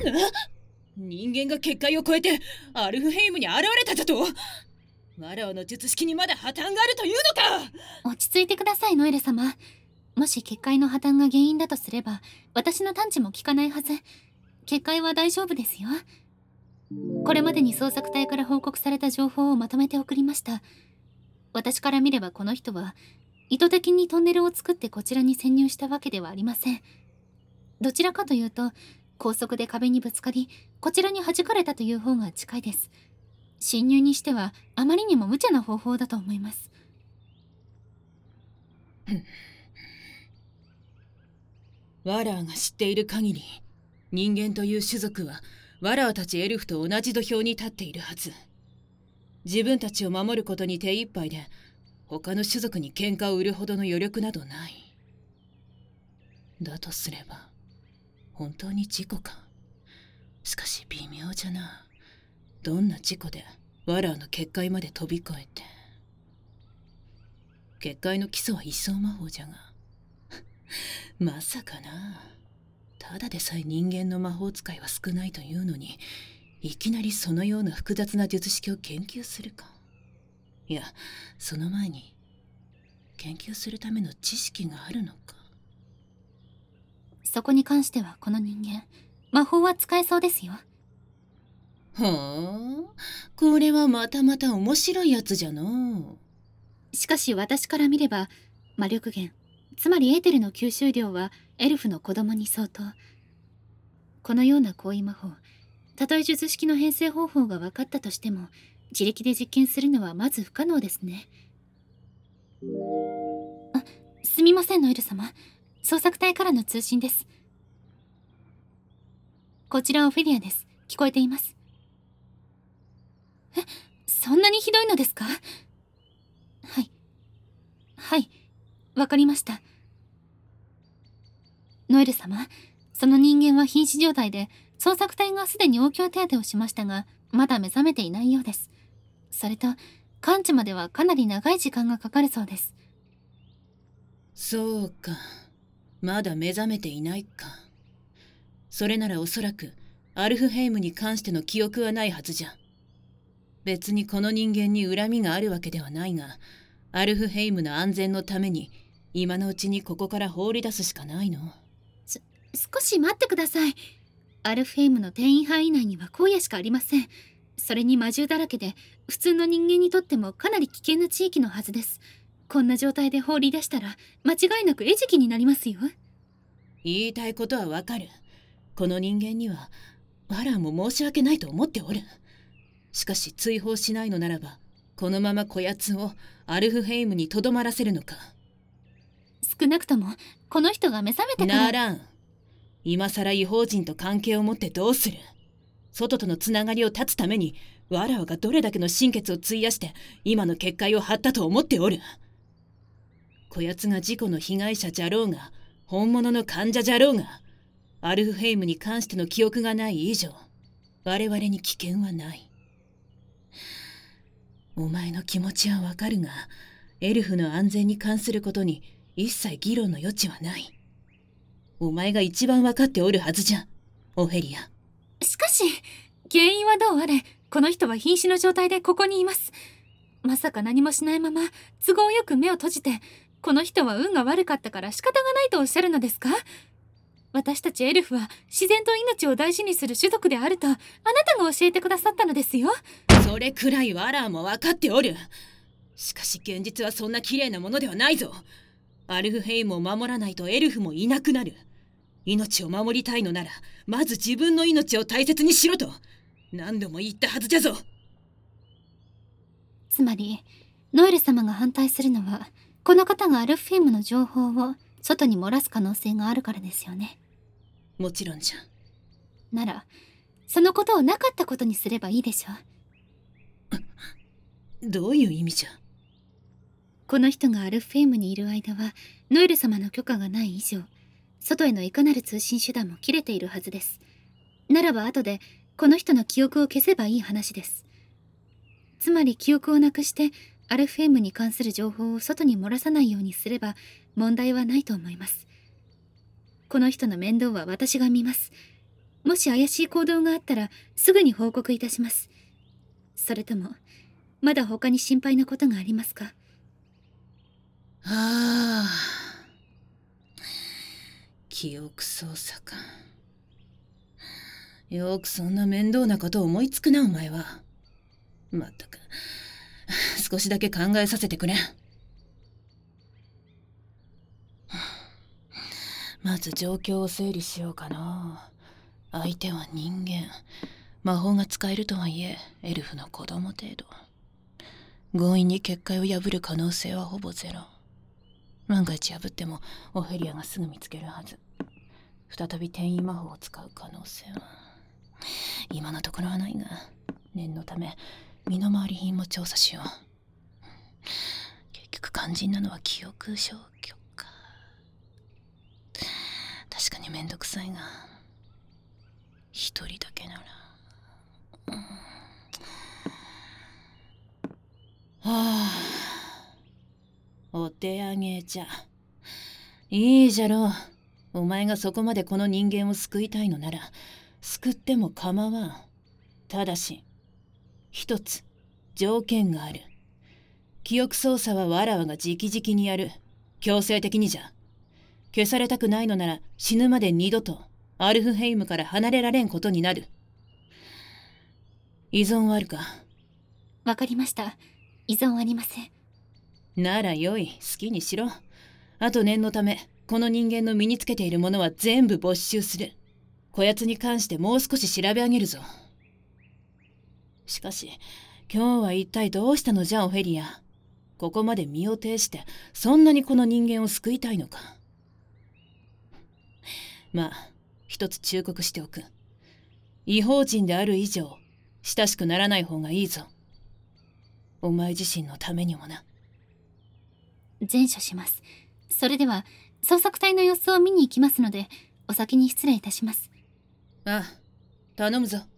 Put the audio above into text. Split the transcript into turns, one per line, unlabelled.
人間が結界を越えてアルフヘイムに現れただと？わらわの術式にまだ破綻があるというのか？
落ち着いてください、ノエル様。もし結界の破綻が原因だとすれば、私の探知も効かないはず。結界は大丈夫ですよ。これまでに捜索隊から報告された情報をまとめて送りました。私から見ればこの人は意図的にトンネルを作ってこちらに潜入したわけではありません。どちらかというと高速で壁にぶつかりこちらに弾かれたという方が近いです。侵入にしてはあまりにも無茶な方法だと思います。
わらわが知っている限り、人間という種族はわらわたちエルフと同じ土俵に立っているはず。自分たちを守ることに手一杯で他の種族に喧嘩を売るほどの余力などない。だとすれば本当に事故か。しかし微妙じゃな。どんな事故でわらわの結界まで飛び越えて。結界の基礎は一層魔法じゃがまさかな。ただでさえ人間の魔法使いは少ないというのに、いきなりそのような複雑な術式を研究するか。いや、その前に研究するための知識があるのか。
そこに関してはこの人間魔法は使えそうですよ。
はあ、これはまたまた面白いやつじゃの。
しかし私から見れば魔力源、つまりエーテルの吸収量はエルフの子供に相当。このような行為魔法、たとえ術式の編成方法が分かったとしても自力で実験するのはまず不可能ですね。すみませんノエル様、捜索隊からの通信です。こちらオフェリアです。聞こえています。そんなにひどいのですか？はい、わかりました。ノエル様、その人間は瀕死状態で捜索隊がすでに応急手当てをしましたがまだ目覚めていないようです。それと完治まではかなり長い時間がかかるそうです。
そうか、まだ目覚めていないか。それならおそらくアルフヘイムに関しての記憶はないはずじゃ。別にこの人間に恨みがあるわけではないが、アルフヘイムの安全のために今のうちにここから放り出すしかないの。
少し待ってください。アルフヘイムの定員範囲内には荒野しかありません。それに魔獣だらけで普通の人間にとってもかなり危険な地域のはずです。こんな状態で放り出したら間違いなく餌食になりますよ。
言いたいことはわかる。この人間にはわらも申し訳ないと思っておる。しかし追放しないのならば、このままこやつをアルフヘイムにとどまらせるのか。
少なくともこの人が目覚めてから。
ならん。今さら異邦人と関係を持ってどうする。外とのつながりを断つためにわらわがどれだけの心血を費やして今の結界を張ったと思っておる。こやつが事故の被害者じゃろうが本物の患者じゃろうが、アルフヘイムに関しての記憶がない以上我々に危険はない。お前の気持ちはわかるが、エルフの安全に関することに一切議論の余地はない。お前が一番わかっておるはずじゃ、オフェリア。
しかし原因はどうあれこの人は瀕死の状態でここにいます。まさか何もしないまま都合よく目を閉じて、この人は運が悪かったから仕方がないとおっしゃるのですか？私たちエルフは自然と命を大事にする種族であるとあなたが教えてくださったのですよ。
それくらいわらもわかっておる。しかし現実はそんな綺麗なものではないぞ。アルフヘイムを守らないとエルフもいなくなる。命を守りたいのならまず自分の命を大切にしろと何度も言ったはずじゃぞ。
つまりノエル様が反対するのはこの方がアルフヘイムの情報を外に漏らす可能性があるからですよね。
もちろんじゃ。
ならそのことをなかったことにすればいいでしょう。
どういう意味じゃ。
この人がアルフヘイムにいる間はノエル様の許可がない以上外へのいかなる通信手段も切れているはずです。ならば後でこの人の記憶を消せばいい話です。つまり記憶をなくしてアルフヘイムに関する情報を外に漏らさないようにすれば問題はないと思います。この人の面倒は私が見ます。 もし怪しい行動があったらすぐに報告いたします。それともまだ他に心配なことがありますか？
ああ、記憶操作か。よくそんな面倒なこと思いつくな、お前は。まったく、少しだけ考えさせてくれ。まず状況を整理しようかな。相手は人間。魔法が使えるとはいえ、エルフの子供程度。強引に結界を破る可能性はほぼゼロ。万が一破ってもオフェリアがすぐ見つけるはず。再び転移魔法を使う可能性は今のところはないが、念のため身の回り品も調査しよう。結局肝心なのは記憶消去か。確かにめんどくさいが、一人だけなら。はあ、お手上げじゃ。いいじゃろう。お前がそこまでこの人間を救いたいのなら救っても構わん。ただし一つ条件がある。記憶操作はわらわが直々にやる。強制的にじゃ。消されたくないのなら死ぬまで二度とアルフヘイムから離れられんことになる。依存はあるか？
わかりました。依存はありません。
ならよい、好きにしろ。あと念のためこの人間の身につけているものは全部没収する。こやつに関してもう少し調べ上げるぞ。しかし今日は一体どうしたのじゃ、オフェリア。ここまで身を挺してそんなにこの人間を救いたいのか。まあ一つ忠告しておく。異邦人である以上親しくならない方がいいぞ。お前自身のためにもな。
善処します。それでは捜索隊の様子を見に行きますので、お先に失礼いたします。
ああ、頼むぞ。